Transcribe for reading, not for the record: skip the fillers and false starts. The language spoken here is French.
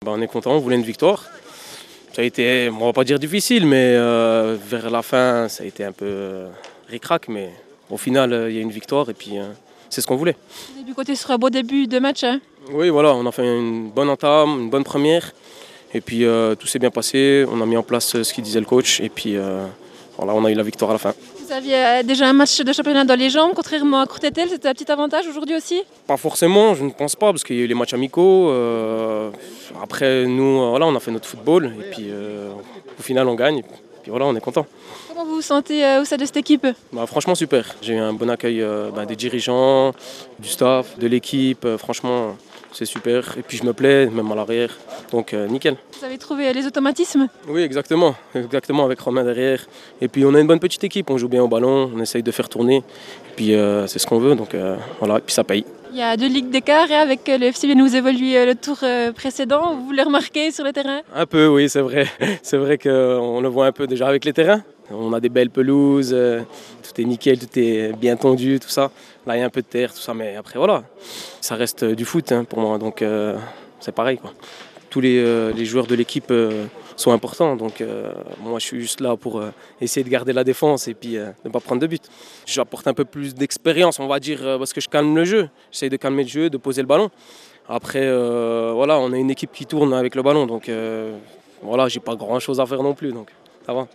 On est content, on voulait une victoire. Ça a été, on va pas dire difficile, mais vers la fin, ça a été un peu ric-rac. Mais au final, il y a une victoire et puis c'est ce qu'on voulait. Du côté, ce sera un beau début de match. Hein. Oui, voilà, on a fait une bonne entame, une bonne première. Et puis tout s'est bien passé, on a mis en place ce qu'il disait le coach. Et puis voilà, on a eu la victoire à la fin. Vous aviez déjà un match de championnat dans les jambes, contrairement à Courtétel, c'était un petit avantage aujourd'hui aussi? Pas forcément, je ne pense pas, parce qu'il y a eu les matchs amicaux. Après, nous, voilà, on a fait notre football. Et puis au final, on gagne. Et puis voilà, on est content. Comment vous vous sentez au sein de cette équipe? Franchement, super. J'ai eu un bon accueil des dirigeants, du staff, de l'équipe. Franchement, c'est super. Et puis je me plais, même à l'arrière. Donc nickel. Vous avez trouvé les automatismes? Oui, exactement. Exactement, avec Romain derrière. Et puis on a une bonne petite équipe, on joue bien au ballon, on essaye de faire tourner. Et puis c'est ce qu'on veut, donc voilà, et puis ça paye. Il y a 2 ligues d'écart et avec le FC Bien vous évoluez le tour précédent, vous le remarquez sur le terrain? Un peu, oui, c'est vrai. C'est vrai qu'on le voit un peu déjà avec les terrains. On a des belles pelouses, tout est nickel, tout est bien tendu, tout ça. Là, il y a un peu de terre, tout ça, mais après, voilà. Ça reste du foot pour moi, donc c'est pareil, quoi. Tous les joueurs de l'équipe sont importants, donc moi je suis juste là pour essayer de garder la défense et puis ne pas prendre de but. J'apporte un peu plus d'expérience, on va dire, parce que je calme le jeu. J'essaye de calmer le jeu, de poser le ballon. Après, voilà, on a une équipe qui tourne avec le ballon, donc voilà, j'ai pas grand chose à faire non plus, donc ça va.